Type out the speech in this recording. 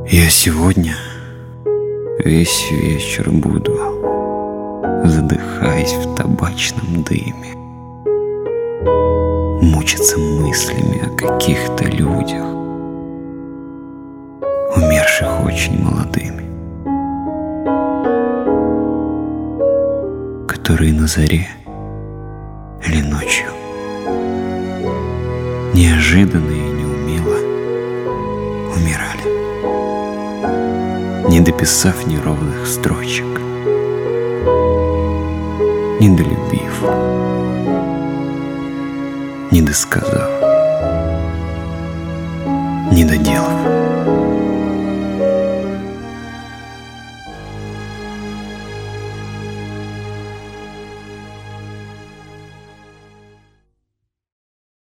Я сегодня весь вечер буду, задыхаясь в табачном дыме, мучиться мыслями о каких-то людях, умерших очень молодыми, которые на заре или ночью неожиданно и неумело умирали, не дописав неровных строчек, не долюбив, не досказав, не доделав.